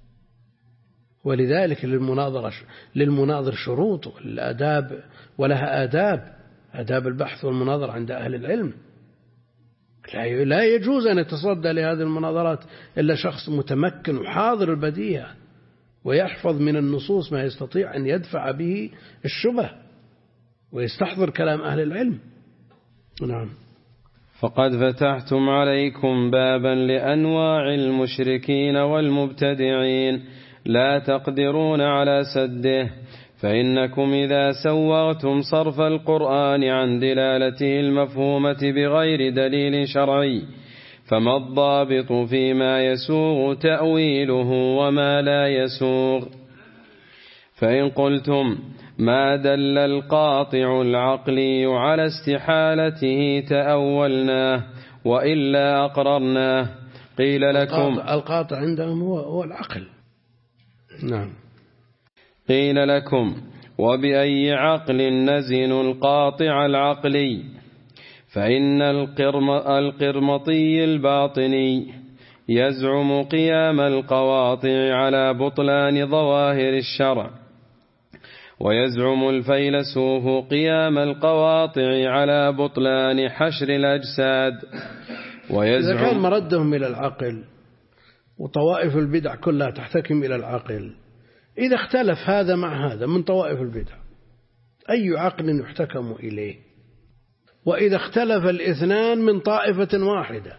ولذلك للمناظر شروط والآداب، ولها آداب البحث والمناظرة عند أهل العلم. لا يجوز أن يتصدى لهذه المناظرات إلا شخص متمكن وحاضر البديهة ويحفظ من النصوص ما يستطيع أن يدفع به الشبه ويستحضر كلام أهل العلم. نعم. فقد فتحتم عليكم بابا لأنواع المشركين والمبتدعين لا تقدرون على سده، فإنكم إذا سوغتم صرف القرآن عن دلالته المفهومة بغير دليل شرعي، فما الضابط فيما يسوغ تأويله وما لا يسوغ؟ فإن قلتم ما دل القاطع العقلي على استحالته تأولناه وإلا أقررناه، قيل لكم القاطع عندهم هو العقل. نعم. قيل لكم وبأي عقل نزن القاطع العقلي؟ فإن القرمطي الباطني يزعم قيام القواطع على بطلان ظواهر الشرع، ويزعم الفيلسوف قيام القواطع على بطلان حشر الأجساد. إذا كان مردهم إلى العقل، وطوائف البدع كلها تحتكم إلى العقل، إذا اختلف هذا مع هذا من طوائف البدع أي عقل يحتكم إليه؟ وإذا اختلف الاثنان من طائفة واحدة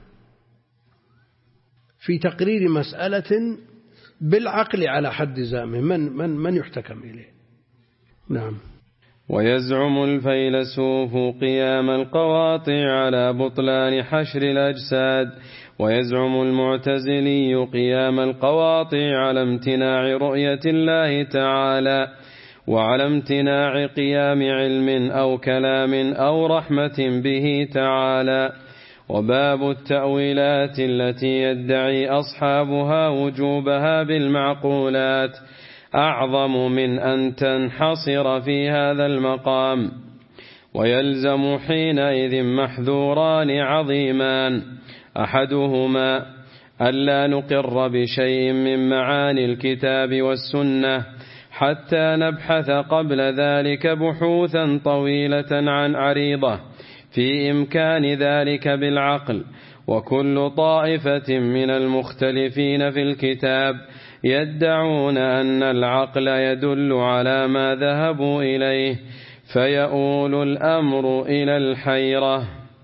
في تقرير مسألة بالعقل على حد زعمه، من يحتكم إليه؟ نعم. ويزعم الفيلسوف قيام القواطع على بطلان حشر الأجساد، ويزعم المعتزلي قيام القواطع على امتناع رؤية الله تعالى، وعلى امتناع قيام علم أو كلام أو رحمة به تعالى. وباب التأويلات التي يدعي أصحابها وجوبها بالمعقولات أعظم من أن تنحصر في هذا المقام، ويلزم حينئذ محذوران عظيمان: أحدهما ألا نقر بشيء من معاني الكتاب والسنة حتى نبحث قبل ذلك بحوثا طويلة عن عريضة في إمكان ذلك بالعقل. وكل طائفة من المختلفين في الكتاب يدعون أن العقل يدل على ما ذهبوا إليه، فيؤول الأمر إلى الحيرة.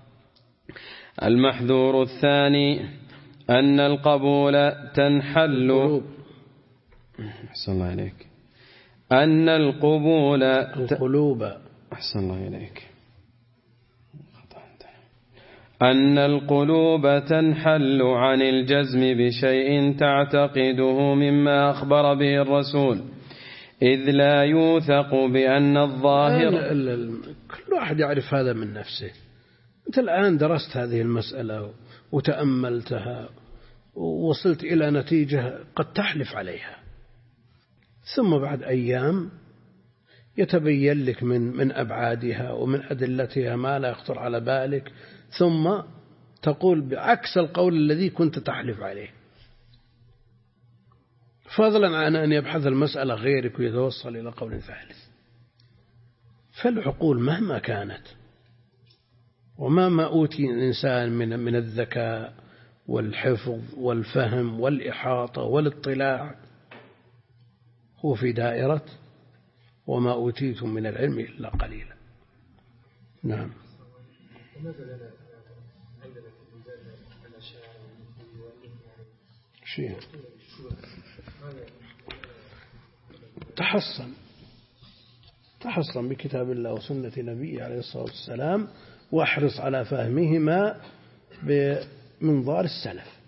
المحذور الثاني أن القبول تنحل أحسن الله إليك أن القبول أحسن الله إليك أن القلوب تنحل عن الجزم بشيء تعتقده مما أخبر به الرسول، إذ لا يوثق بأن الظاهر. كل واحد يعرف هذا من نفسه. أنت الآن درست هذه المسألة وتأملتها ووصلت إلى نتيجة قد تحلف عليها، ثم بعد أيام يتبين لك من أبعادها ومن أدلتها ما لا يخطر على بالك، ثم تقول بعكس القول الذي كنت تحلف عليه، فضلا عن أن يبحث المسألة غيرك ويتوصل إلى قول ثالث. فالعقول مهما كانت ومهما أوتي الإنسان من الذكاء والحفظ والفهم والإحاطة والاطلاع، هو في دائرة وما أوتيتم من العلم إلا قليلا. نعم. شيء تحصن بكتاب الله وسنة نبيه عليه الصلاة والسلام، واحرص على فهمهما بمنظار السلف.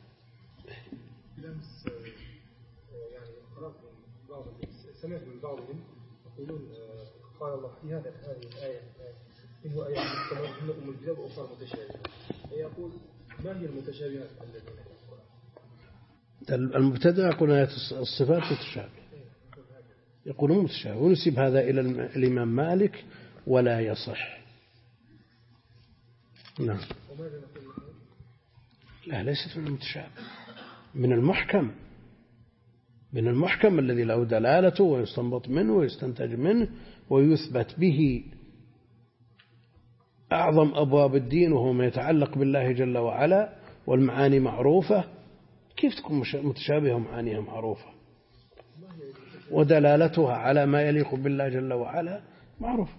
سمعت من بعضهم يقولون قال الله في هذه الآية إنه آيات محكمات أم الكتاب وأخرى متشابهة، يقول ما هي المتشابهات التي المبتدع يقول آيات الصفات متشابهة، يقولون متشابه، ونسب هذا إلى الإمام مالك ولا يصح. نعم. وماذا نقول له؟ لا، ليست من المتشابه، من المحكم، من المحكم الذي له دلالته ويستنبط منه ويستنتج منه ويثبت به أعظم أبواب الدين، وهو ما يتعلق بالله جل وعلا، والمعاني معروفة. كيف تكون متشابهة ومعانيها معروفة ودلالتها على ما يليق بالله جل وعلا معروف؟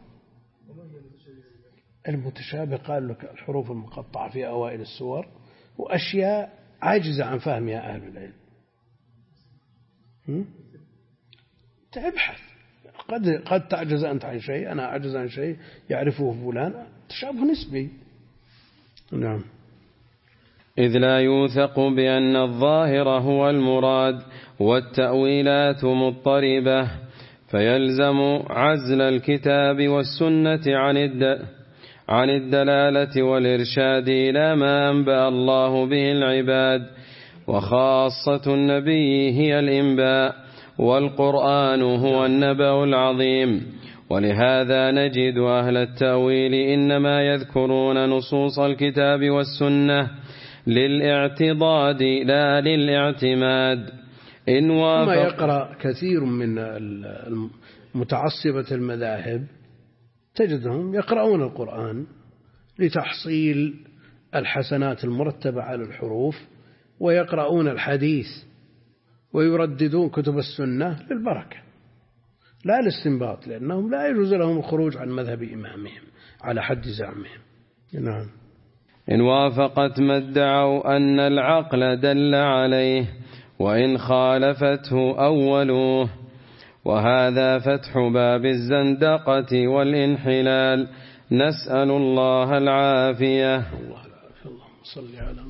المتشابه قال لك الحروف المقطعة في أوائل السور، وأشياء عاجزة عن فهمها أهل العلم. تبحث، قد تعجز أنت عن شيء، أنا أعجز عن شيء يعرفه فلان، تشابه نسبي. نعم. إذ لا يوثق بأن الظاهر هو المراد والتأويلات مضطربة، فيلزم عزل الكتاب والسنة عن الدلالة والإرشاد إلى ما أنبأ الله به العباد، وخاصة النبي هي الإنباء، والقرآن هو النبأ العظيم. ولهذا نجد أهل التأويل إنما يذكرون نصوص الكتاب والسنة للاعتضاد لا للاعتماد. ثم يقرأ كثير من متعصبة المذاهب، تجدهم يقرؤون القرآن لتحصيل الحسنات المرتبة على الحروف، ويقرؤون الحديث ويرددون كتب السنة للبركة لا الاستنباط، لأنهم لا يجوز لهم الخروج عن مذهب إمامهم على حد زعمهم. نعم. إن وافقت ما ادعوا أن العقل دل عليه، وإن خالفته أولوه، وهذا فتح باب الزندقة والانحلال، نسأل الله العافية. اللهم صل على